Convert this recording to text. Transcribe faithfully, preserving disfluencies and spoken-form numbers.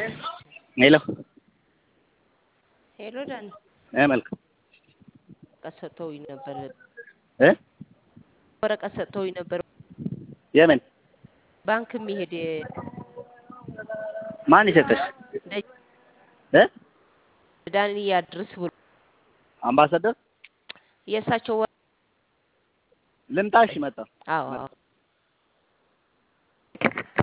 ሄሎ ሄሎ ዳን እ መልካም ቀሰተውኝ ነበር እ ወረቀት ሰጥተውኝ ነበር የምን ባንክ የሚሄድ ማን ይሰጥሽ እ ዳን ያድርስ ብሎ አምባሳደር የሳቸው ልምጣሽ መጣ አዎ